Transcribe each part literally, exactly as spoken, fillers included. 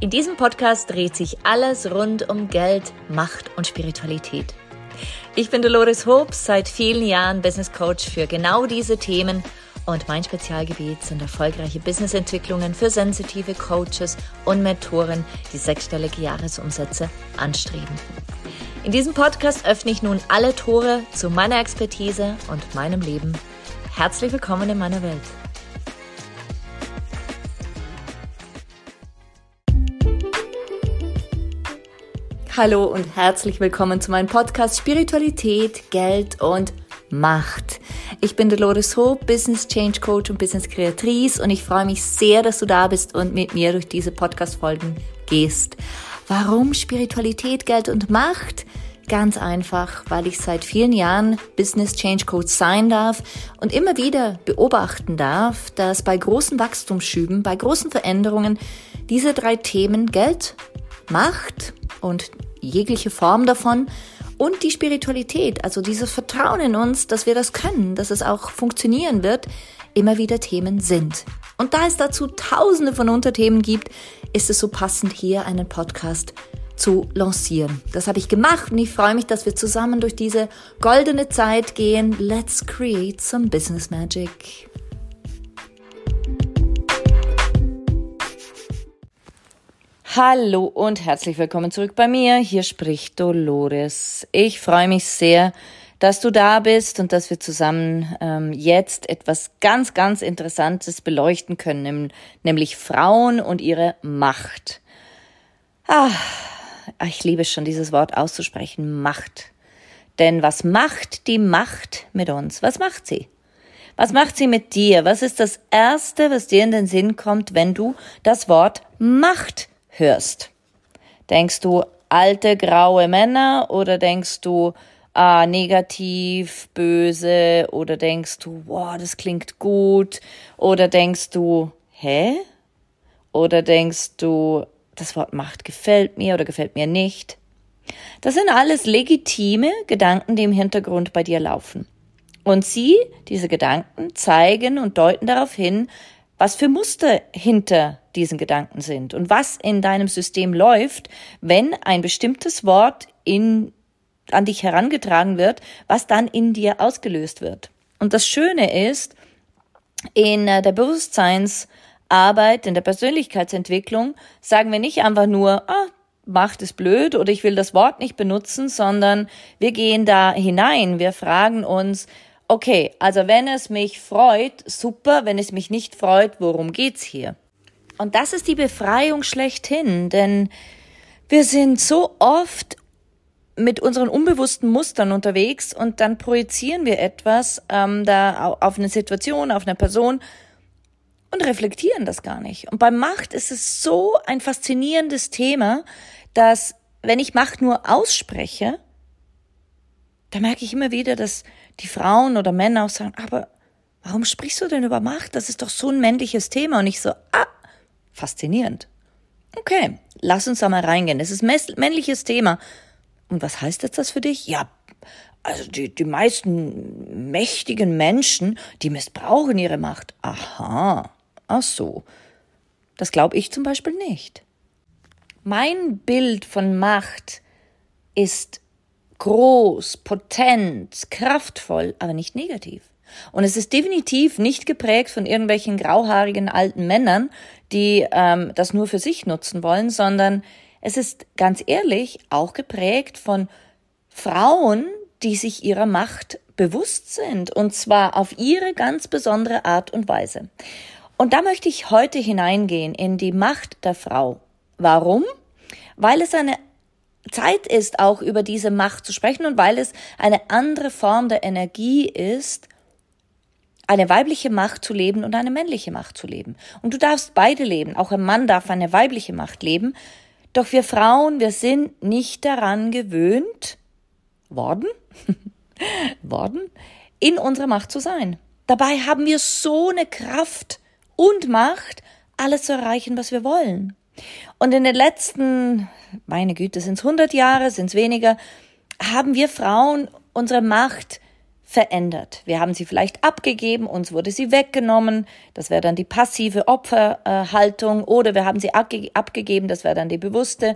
In diesem Podcast dreht sich alles rund um Geld, Macht und Spiritualität. Ich bin Dolores Hobbs, seit vielen Jahren Business Coach für genau diese Themen und mein Spezialgebiet sind erfolgreiche Businessentwicklungen für sensitive Coaches und Mentoren, die sechsstellige Jahresumsätze anstreben. In diesem Podcast öffne ich nun alle Tore zu meiner Expertise und meinem Leben. Herzlich willkommen in meiner Welt. Hallo und herzlich willkommen zu meinem Podcast Spiritualität, Geld und Macht. Ich bin Dolores Hobbs, Business Change Coach und Business Kreatrice und ich freue mich sehr, dass du da bist und mit mir durch diese Podcast-Folgen gehst. Warum Spiritualität, Geld und Macht? Ganz einfach, weil ich seit vielen Jahren Business Change Coach sein darf und immer wieder beobachten darf, dass bei großen Wachstumsschüben, bei großen Veränderungen diese drei Themen Geld, Macht und jegliche Form davon und die Spiritualität, also dieses Vertrauen in uns, dass wir das können, dass es auch funktionieren wird, immer wieder Themen sind. Und da es dazu tausende von Unterthemen gibt, ist es so passend, hier einen Podcast zu lancieren. Das habe ich gemacht und ich freue mich, dass wir zusammen durch diese goldene Zeit gehen. Let's create some business magic. Hallo und herzlich willkommen zurück bei mir. Hier spricht Dolores. Ich freue mich sehr, dass du da bist und dass wir zusammen ähm, jetzt etwas ganz, ganz Interessantes beleuchten können, nämlich Frauen und ihre Macht. Ah, ich liebe schon, dieses Wort auszusprechen, Macht. Denn was macht die Macht mit uns? Was macht sie? Was macht sie mit dir? Was ist das Erste, was dir in den Sinn kommt, wenn du das Wort Macht hörst? Denkst du alte, graue Männer oder denkst du ah, negativ, böse oder denkst du, wow, das klingt gut oder denkst du, hä? Oder denkst du, das Wort Macht gefällt mir oder gefällt mir nicht? Das sind alles legitime Gedanken, die im Hintergrund bei dir laufen. Und sie, diese Gedanken, zeigen und deuten darauf hin, was für Muster hinter diesen Gedanken sind und was in deinem System läuft, wenn ein bestimmtes Wort in, an dich herangetragen wird, was dann in dir ausgelöst wird. Und das Schöne ist, in der Bewusstseinsarbeit, in der Persönlichkeitsentwicklung, sagen wir nicht einfach nur, ah, Macht ist blöd oder ich will das Wort nicht benutzen, sondern wir gehen da hinein, wir fragen uns, okay, also wenn es mich freut, super, wenn es mich nicht freut, worum geht's hier? Und das ist die Befreiung schlechthin, denn wir sind so oft mit unseren unbewussten Mustern unterwegs und dann projizieren wir etwas ähm, da auf eine Situation, auf eine Person und reflektieren das gar nicht. Und bei Macht ist es so ein faszinierendes Thema, dass wenn ich Macht nur ausspreche, da merke ich immer wieder, dass die Frauen oder Männer auch sagen, aber warum sprichst du denn über Macht? Das ist doch so ein männliches Thema. Und ich so, ah, faszinierend. Okay, lass uns da mal reingehen. Es ist ein männliches Thema. Und was heißt jetzt das für dich? Ja, also die, die meisten mächtigen Menschen, die missbrauchen ihre Macht. Aha, ach so. Das glaube ich zum Beispiel nicht. Mein Bild von Macht ist groß, potent, kraftvoll, aber nicht negativ. Und es ist definitiv nicht geprägt von irgendwelchen grauhaarigen alten Männern, die ähm, das nur für sich nutzen wollen, sondern es ist ganz ehrlich auch geprägt von Frauen, die sich ihrer Macht bewusst sind, und zwar auf ihre ganz besondere Art und Weise. Und da möchte ich heute hineingehen in die Macht der Frau. Warum? Weil es eine Zeit ist, auch über diese Macht zu sprechen und weil es eine andere Form der Energie ist, eine weibliche Macht zu leben und eine männliche Macht zu leben. Und du darfst beide leben. Auch ein Mann darf eine weibliche Macht leben. Doch wir Frauen, wir sind nicht daran gewöhnt worden, worden, in unserer Macht zu sein. Dabei haben wir so eine Kraft und Macht, alles zu erreichen, was wir wollen. Und in den letzten, meine Güte, sind es hundert Jahre, sind es weniger, haben wir Frauen unsere Macht verändert. Wir haben sie vielleicht abgegeben, uns wurde sie weggenommen, das wäre dann die passive Opferhaltung, oder wir haben sie abge- abgegeben, das wäre dann die bewusste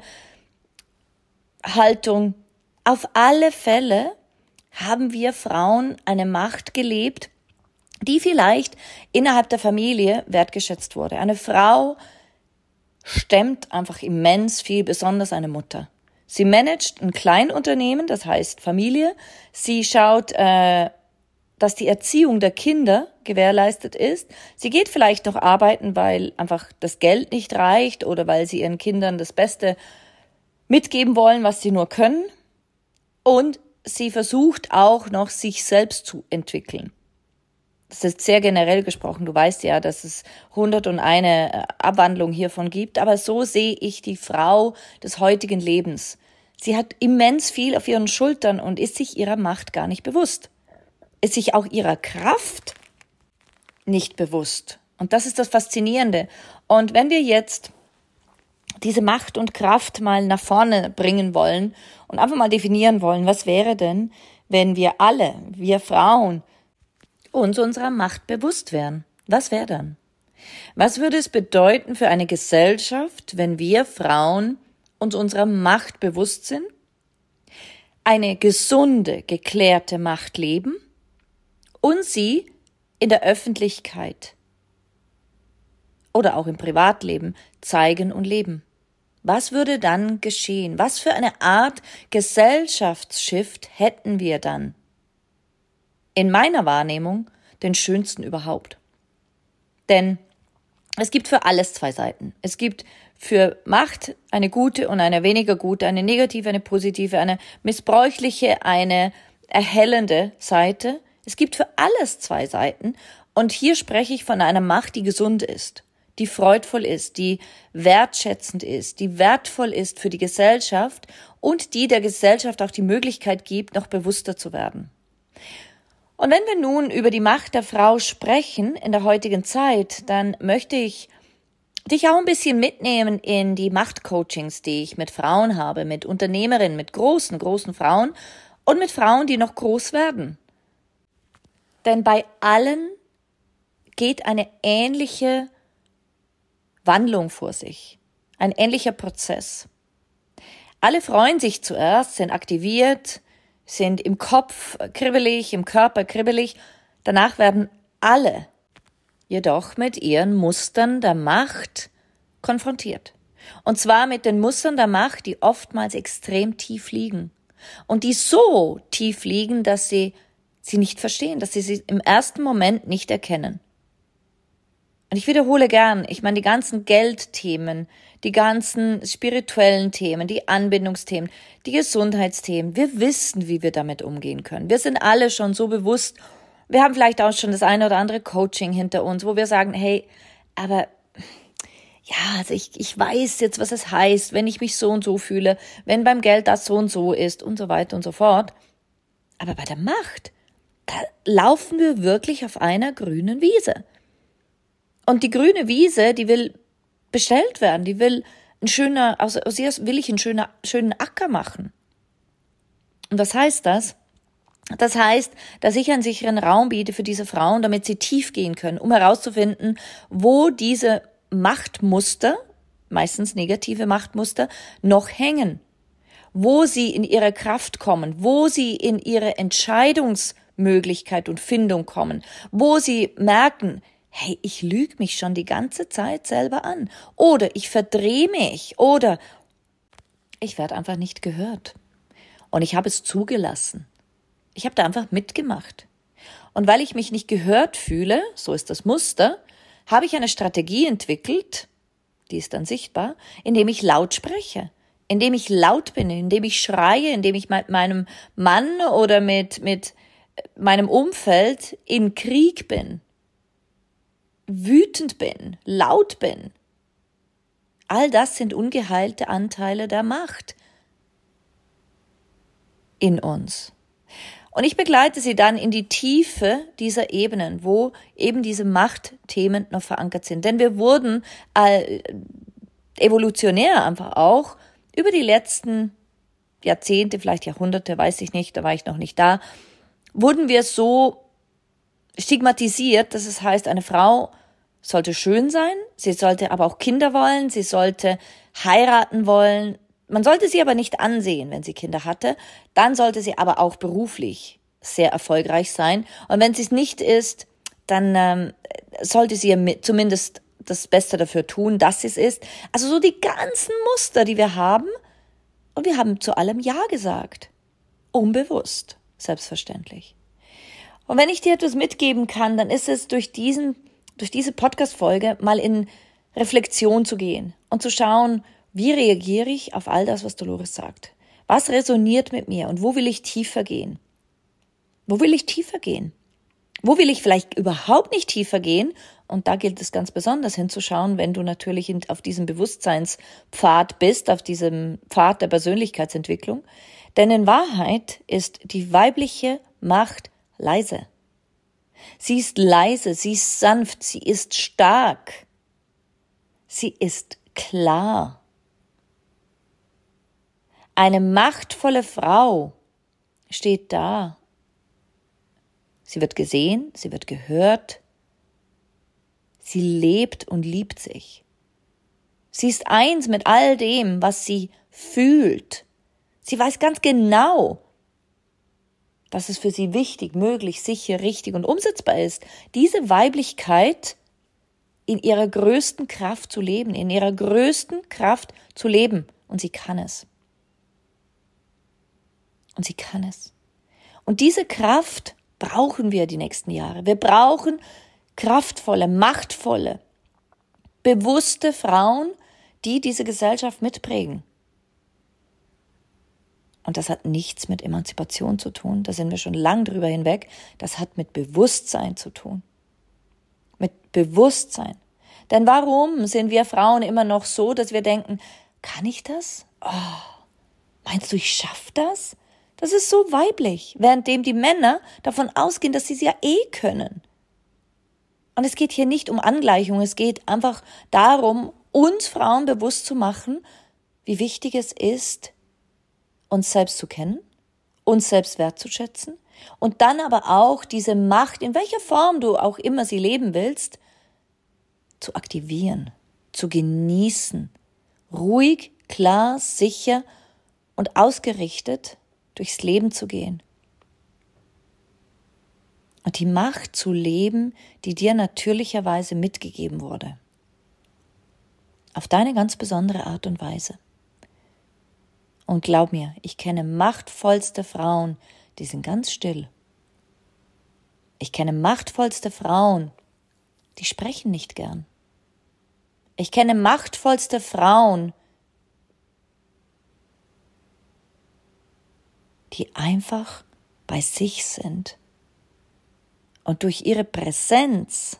Haltung. Auf alle Fälle haben wir Frauen eine Macht gelebt, die vielleicht innerhalb der Familie wertgeschätzt wurde. Eine Frau stemmt einfach immens viel, besonders eine Mutter. Sie managt ein Kleinunternehmen, das heißt Familie. Sie schaut, äh, dass die Erziehung der Kinder gewährleistet ist. Sie geht vielleicht noch arbeiten, weil einfach das Geld nicht reicht oder weil sie ihren Kindern das Beste mitgeben wollen, was sie nur können. Und sie versucht auch noch, sich selbst zu entwickeln. Das ist sehr generell gesprochen. Du weißt ja, dass es hundertundeine Abwandlung hiervon gibt. Aber so sehe ich die Frau des heutigen Lebens. Sie hat immens viel auf ihren Schultern und ist sich ihrer Macht gar nicht bewusst. Ist sich auch ihrer Kraft nicht bewusst. Und das ist das Faszinierende. Und wenn wir jetzt diese Macht und Kraft mal nach vorne bringen wollen und einfach mal definieren wollen, was wäre denn, wenn wir alle, wir Frauen, uns unserer Macht bewusst wären? Was wäre dann? Was würde es bedeuten für eine Gesellschaft, wenn wir Frauen uns unserer Macht bewusst sind? Eine gesunde, geklärte Macht leben und sie in der Öffentlichkeit oder auch im Privatleben zeigen und leben. Was würde dann geschehen? Was für eine Art Gesellschaftsshift hätten wir dann? In meiner Wahrnehmung den schönsten überhaupt. Denn es gibt für alles zwei Seiten. Es gibt für Macht eine gute und eine weniger gute, eine negative, eine positive, eine missbräuchliche, eine erhellende Seite. Es gibt für alles zwei Seiten. Und hier spreche ich von einer Macht, die gesund ist, die freudvoll ist, die wertschätzend ist, die wertvoll ist für die Gesellschaft und die der Gesellschaft auch die Möglichkeit gibt, noch bewusster zu werden. Und wenn wir nun über die Macht der Frau sprechen in der heutigen Zeit, dann möchte ich dich auch ein bisschen mitnehmen in die Machtcoachings, die ich mit Frauen habe, mit Unternehmerinnen, mit großen, großen Frauen und mit Frauen, die noch groß werden. Denn bei allen geht eine ähnliche Wandlung vor sich, ein ähnlicher Prozess. Alle freuen sich zuerst, sind aktiviert, sind im Kopf kribbelig, im Körper kribbelig. Danach werden alle jedoch mit ihren Mustern der Macht konfrontiert. Und zwar mit den Mustern der Macht, die oftmals extrem tief liegen. Und die so tief liegen, dass sie sie nicht verstehen, dass sie sie im ersten Moment nicht erkennen. Und ich wiederhole gern, ich meine, die ganzen Geldthemen, die ganzen spirituellen Themen, die Anbindungsthemen, die Gesundheitsthemen, wir wissen, wie wir damit umgehen können. Wir sind alle schon so bewusst, wir haben vielleicht auch schon das eine oder andere Coaching hinter uns, wo wir sagen, hey, aber ja, also ich, ich weiß jetzt, was es heißt, wenn ich mich so und so fühle, wenn beim Geld das so und so ist und so weiter und so fort. Aber bei der Macht, da laufen wir wirklich auf einer grünen Wiese. Und die grüne Wiese, die will bestellt werden, die will ein schöner, aus, aus ihr will ich einen schöner, schönen Acker machen. Und was heißt das? Das heißt, dass ich einen sicheren Raum biete für diese Frauen, damit sie tief gehen können, um herauszufinden, wo diese Machtmuster, meistens negative Machtmuster, noch hängen. Wo sie in ihre Kraft kommen, wo sie in ihre Entscheidungsmöglichkeit und Findung kommen, wo sie merken, hey, ich lüge mich schon die ganze Zeit selber an. Oder ich verdrehe mich. Oder ich werde einfach nicht gehört. Und ich habe es zugelassen. Ich habe da einfach mitgemacht. Und weil ich mich nicht gehört fühle, so ist das Muster, habe ich eine Strategie entwickelt, die ist dann sichtbar, indem ich laut spreche. Indem ich laut bin, indem ich schreie, indem ich mit meinem Mann oder mit, mit meinem Umfeld in Krieg bin. Wütend bin, laut bin. All das sind ungeheilte Anteile der Macht in uns. Und ich begleite sie dann in die Tiefe dieser Ebenen, wo eben diese Machtthemen noch verankert sind. Denn wir wurden äh, evolutionär einfach auch über die letzten Jahrzehnte, vielleicht Jahrhunderte, weiß ich nicht, da war ich noch nicht da, wurden wir so stigmatisiert, dass es heißt, eine Frau sollte schön sein, sie sollte aber auch Kinder wollen, sie sollte heiraten wollen. Man sollte sie aber nicht ansehen, wenn sie Kinder hatte. Dann sollte sie aber auch beruflich sehr erfolgreich sein. Und wenn sie es nicht ist, dann ähm, sollte sie ja zumindest das Beste dafür tun, dass sie es ist. Also so die ganzen Muster, die wir haben. Und wir haben zu allem Ja gesagt. Unbewusst, selbstverständlich. Und wenn ich dir etwas mitgeben kann, dann ist es durch diesen, durch diese Podcast-Folge mal in Reflexion zu gehen und zu schauen, wie reagiere ich auf all das, was Dolores sagt? Was resoniert mit mir und wo will ich tiefer gehen? Wo will ich tiefer gehen? Wo will ich vielleicht überhaupt nicht tiefer gehen? Und da gilt es ganz besonders hinzuschauen, wenn du natürlich auf diesem Bewusstseinspfad bist, auf diesem Pfad der Persönlichkeitsentwicklung. Denn in Wahrheit ist die weibliche Macht leise. Sie ist leise, sie ist sanft, sie ist stark. Sie ist klar. Eine machtvolle Frau steht da. Sie wird gesehen, sie wird gehört. Sie lebt und liebt sich. Sie ist eins mit all dem, was sie fühlt. Sie weiß ganz genau, dass es für sie wichtig, möglich, sicher, richtig und umsetzbar ist, diese Weiblichkeit in ihrer größten Kraft zu leben, in ihrer größten Kraft zu leben. Und sie kann es. Und sie kann es. Und diese Kraft brauchen wir die nächsten Jahre. Wir brauchen kraftvolle, machtvolle, bewusste Frauen, die diese Gesellschaft mitprägen. Und das hat nichts mit Emanzipation zu tun. Da sind wir schon lang drüber hinweg. Das hat mit Bewusstsein zu tun. Mit Bewusstsein. Denn warum sind wir Frauen immer noch so, dass wir denken, kann ich das? Oh, meinst du, ich schaffe das? Das ist so weiblich, währenddem die Männer davon ausgehen, dass sie es ja eh können. Und es geht hier nicht um Angleichung, es geht einfach darum, uns Frauen bewusst zu machen, wie wichtig es ist, uns selbst zu kennen, uns selbst wertzuschätzen und dann aber auch diese Macht, in welcher Form du auch immer sie leben willst, zu aktivieren, zu genießen, ruhig, klar, sicher und ausgerichtet durchs Leben zu gehen. Und die Macht zu leben, die dir natürlicherweise mitgegeben wurde. Auf deine ganz besondere Art und Weise. Und glaub mir, ich kenne machtvollste Frauen, die sind ganz still. Ich kenne machtvollste Frauen, die sprechen nicht gern. Ich kenne machtvollste Frauen, die einfach bei sich sind und durch ihre Präsenz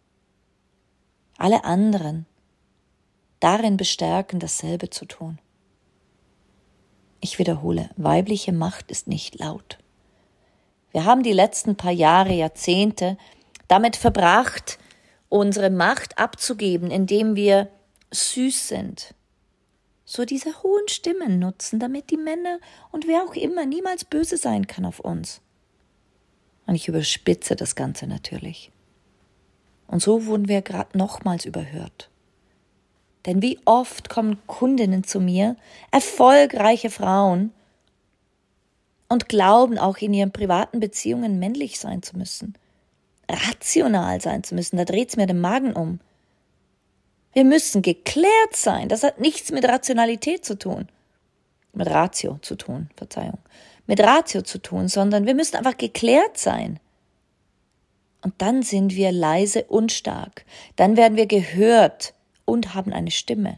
alle anderen darin bestärken, dasselbe zu tun. Ich wiederhole, weibliche Macht ist nicht laut. Wir haben die letzten paar Jahre, Jahrzehnte damit verbracht, unsere Macht abzugeben, indem wir süß sind. So diese hohen Stimmen nutzen, damit die Männer und wer auch immer niemals böse sein kann auf uns. Und ich überspitze das Ganze natürlich. Und so wurden wir gerade nochmals überhört. Denn wie oft kommen Kundinnen zu mir, erfolgreiche Frauen, und glauben auch in ihren privaten Beziehungen männlich sein zu müssen, rational sein zu müssen, da dreht's mir den Magen um. Wir müssen geklärt sein, das hat nichts mit Rationalität zu tun, mit Ratio zu tun, Verzeihung, mit Ratio zu tun, sondern wir müssen einfach geklärt sein. Und dann sind wir leise und stark, dann werden wir gehört und haben eine Stimme.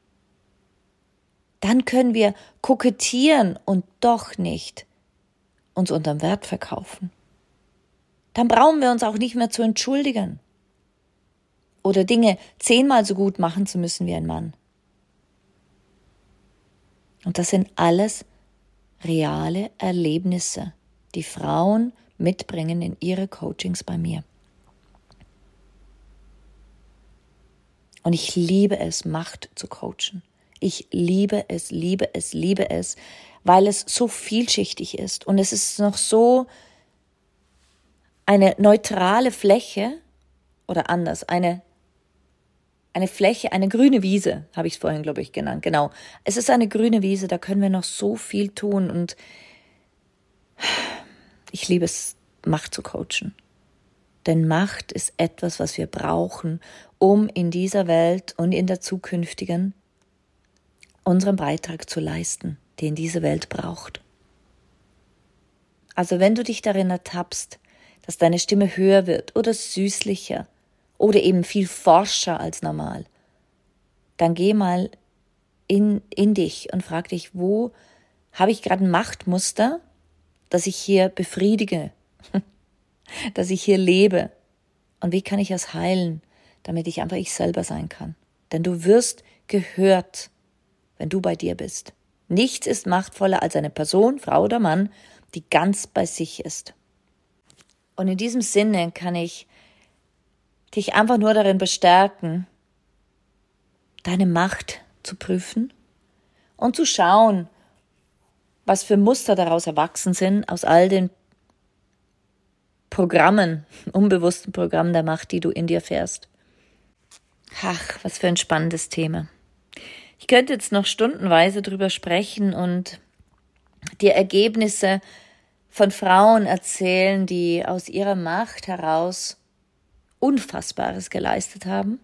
Dann können wir kokettieren und doch nicht uns unterm Wert verkaufen. Dann brauchen wir uns auch nicht mehr zu entschuldigen oder Dinge zehnmal so gut machen zu müssen wie ein Mann. Und das sind alles reale Erlebnisse, die Frauen mitbringen in ihre Coachings bei mir. Und ich liebe es, Macht zu coachen. Ich liebe es, liebe es, liebe es, weil es so vielschichtig ist. Und es ist noch so eine neutrale Fläche oder anders, eine, eine Fläche, eine grüne Wiese, habe ich es vorhin, glaube ich, genannt. Genau, es ist eine grüne Wiese, da können wir noch so viel tun und ich liebe es, Macht zu coachen. Denn Macht ist etwas, was wir brauchen, um in dieser Welt und in der zukünftigen unseren Beitrag zu leisten, den diese Welt braucht. Also wenn du dich darin ertappst, dass deine Stimme höher wird oder süßlicher oder eben viel forscher als normal, dann geh mal in, in dich und frag dich, wo habe ich gerade ein Machtmuster, das ich hier befriedige, dass ich hier lebe und wie kann ich es heilen, damit ich einfach ich selber sein kann. Denn du wirst gehört, wenn du bei dir bist. Nichts ist machtvoller als eine Person, Frau oder Mann, die ganz bei sich ist. Und in diesem Sinne kann ich dich einfach nur darin bestärken, deine Macht zu prüfen und zu schauen, was für Muster daraus erwachsen sind, aus all den Programmen, unbewussten Programmen der Macht, die du in dir fährst. Ach, was für ein spannendes Thema. Ich könnte jetzt noch stundenweise drüber sprechen und dir Ergebnisse von Frauen erzählen, die aus ihrer Macht heraus Unfassbares geleistet haben.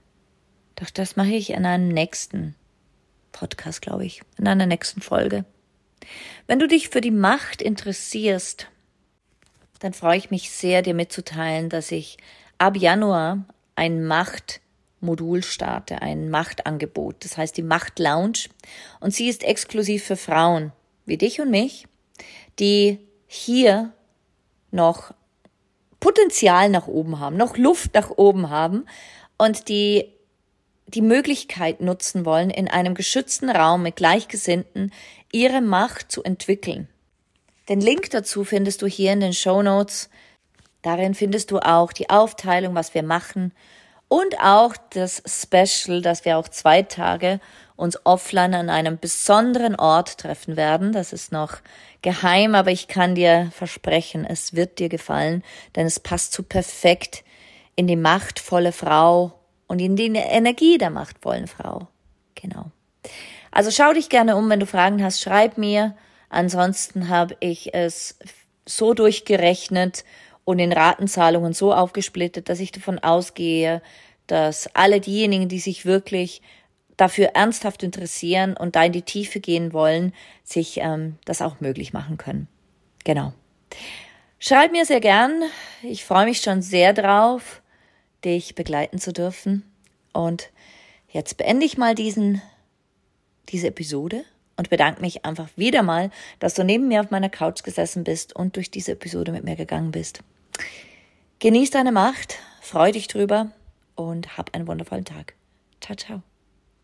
Doch das mache ich in einem nächsten Podcast, glaube ich, in einer nächsten Folge. Wenn du dich für die Macht interessierst, dann freue ich mich sehr, dir mitzuteilen, dass ich ab Januar ein Machtmodul starte, ein Machtangebot. Das heißt die Macht Lounge. Und sie ist exklusiv für Frauen wie dich und mich, die hier noch Potenzial nach oben haben, noch Luft nach oben haben und die die Möglichkeit nutzen wollen, in einem geschützten Raum mit Gleichgesinnten ihre Macht zu entwickeln. Den Link dazu findest du hier in den Shownotes. Darin findest du auch die Aufteilung, was wir machen und auch das Special, dass wir auch zwei Tage uns offline an einem besonderen Ort treffen werden. Das ist noch geheim, aber ich kann dir versprechen, es wird dir gefallen, denn es passt so perfekt in die machtvolle Frau und in die Energie der machtvollen Frau. Genau. Also schau dich gerne um, wenn du Fragen hast, schreib mir. Ansonsten habe ich es so durchgerechnet und in Ratenzahlungen so aufgesplittet, dass ich davon ausgehe, dass alle diejenigen, die sich wirklich dafür ernsthaft interessieren und da in die Tiefe gehen wollen, sich ähm, das auch möglich machen können. Genau. Schreib mir sehr gern. Ich freue mich schon sehr drauf, dich begleiten zu dürfen. Und jetzt beende ich mal diesen, diese Episode und bedanke mich einfach wieder mal, dass du neben mir auf meiner Couch gesessen bist und durch diese Episode mit mir gegangen bist. Genieß deine Macht, freu dich drüber und hab einen wundervollen Tag. Ciao, ciao.